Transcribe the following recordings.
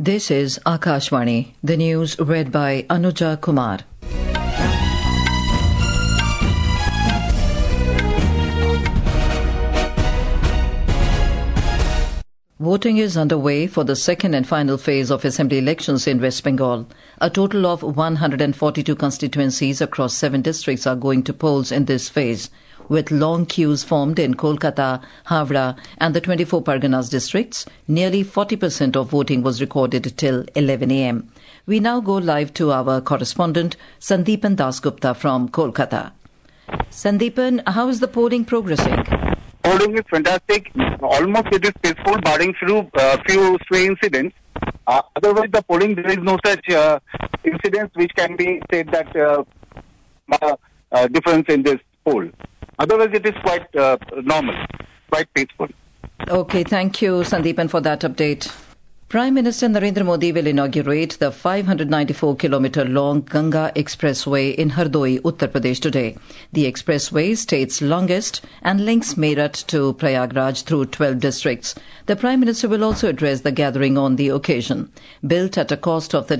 This is Akashvani, the news read by Anuja Kumar. Voting is underway for the second and final phase of assembly elections in West Bengal. A total of 142 constituencies across 7 districts are going to polls in this phase, with long queues formed in Kolkata, Havra and the 24 Parganas districts. Nearly 40% of voting was recorded till 11 a.m. We now go live to our correspondent Sandeepan Dasgupta from Kolkata. Sandeepan, how is the polling progressing? Polling is fantastic. Almost it is peaceful, barring few stray incidents. Otherwise, the polling, there is no such incidents which can be said that difference in this poll. Otherwise, it is quite normal, quite peaceful. Okay, thank you, Sandeepan, for that update. Prime Minister Narendra Modi will inaugurate the 594-kilometre-long Ganga Expressway in Hardoi, Uttar Pradesh today. The expressway is state's longest and links Meerut to Prayagraj through 12 districts. The Prime Minister will also address the gathering on the occasion. Built at a cost of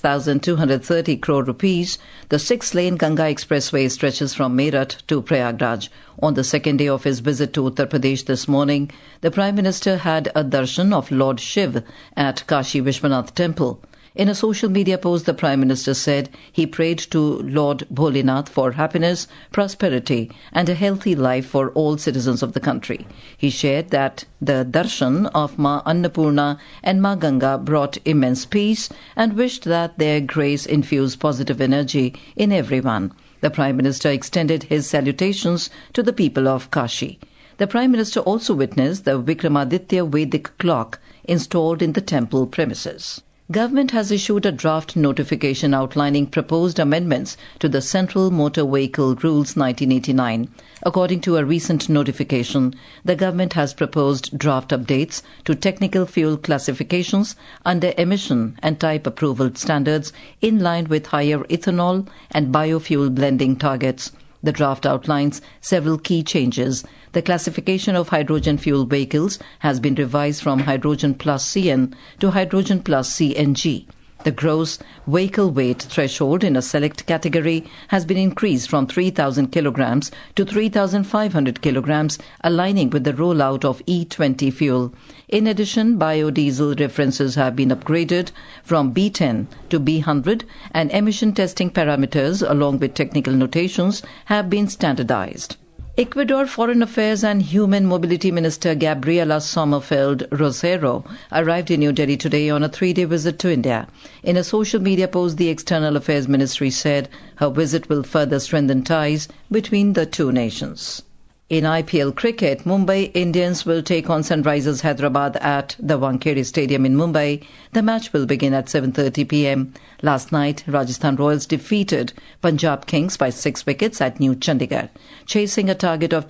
36,230 crore rupees, the 6-lane Ganga Expressway stretches from Meerut to Prayagraj. On the second day of his visit to Uttar Pradesh this morning, the Prime Minister had a darshan of Lord Shiv at Kashi Vishwanath Temple. In a social media post, the Prime Minister said he prayed to Lord Bholinath for happiness, prosperity and a healthy life for all citizens of the country. He shared that the darshan of Ma Annapurna and Ma Ganga brought immense peace and wished that their grace infused positive energy in everyone. The Prime Minister extended his salutations to the people of Kashi. The Prime Minister also witnessed the Vikramaditya Vedic clock installed in the temple premises. Government has issued a draft notification outlining proposed amendments to the Central Motor Vehicle Rules 1989. According to a recent notification, the government has proposed draft updates to technical fuel classifications under emission and type approval standards in line with higher ethanol and biofuel blending targets. The draft outlines several key changes. The classification of hydrogen fuel vehicles has been revised from hydrogen plus CN to hydrogen plus CNG. The gross vehicle weight threshold in a select category has been increased from 3,000 kilograms to 3,500 kilograms, aligning with the rollout of E20 fuel. In addition, biodiesel references have been upgraded from B10 to B100, and emission testing parameters along with technical notations have been standardized. Ecuador Foreign Affairs and Human Mobility Minister Gabriela Sommerfeld Rosero arrived in New Delhi today on a 3-day visit to India. In a social media post, the External Affairs Ministry said her visit will further strengthen ties between the two nations. In IPL cricket, Mumbai Indians will take on Sunrisers Hyderabad at the Wankhede Stadium in Mumbai. The match will begin at 7:30 p.m. Last night, Rajasthan Royals defeated Punjab Kings by 6 wickets at New Chandigarh. Chasing a target of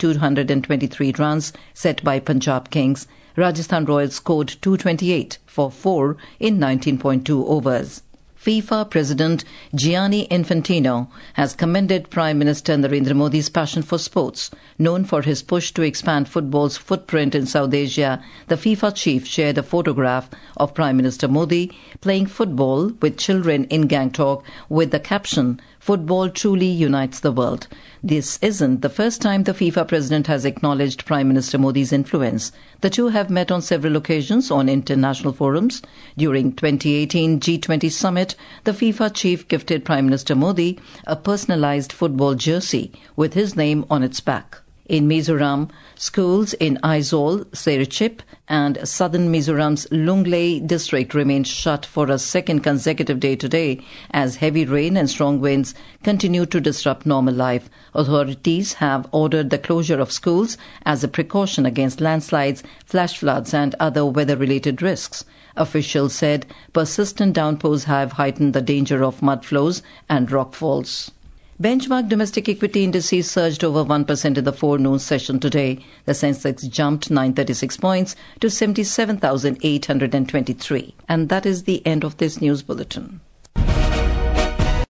223 runs set by Punjab Kings, Rajasthan Royals scored 228 for 4 in 19.2 overs. FIFA President Gianni Infantino has commended Prime Minister Narendra Modi's passion for sports. Known for his push to expand football's footprint in South Asia, the FIFA chief shared a photograph of Prime Minister Modi playing football with children in Gangtok with the caption, "Football truly unites the world." This isn't the first time the FIFA president has acknowledged Prime Minister Modi's influence. The two have met on several occasions on international forums. During 2018 G20 summit, the FIFA chief gifted Prime Minister Modi a personalized football jersey with his name on its back. In Mizoram, schools in Aizawl, Serchhip and southern Mizoram's Lunglei district remained shut for a second consecutive day today as heavy rain and strong winds continue to disrupt normal life. Authorities have ordered the closure of schools as a precaution against landslides, flash floods and other weather-related risks. Officials said persistent downpours have heightened the danger of mud flows and rockfalls. Benchmark domestic equity indices surged over 1% in the forenoon session today. The Sensex jumped 936 points to 77,823. And that is the end of this news bulletin.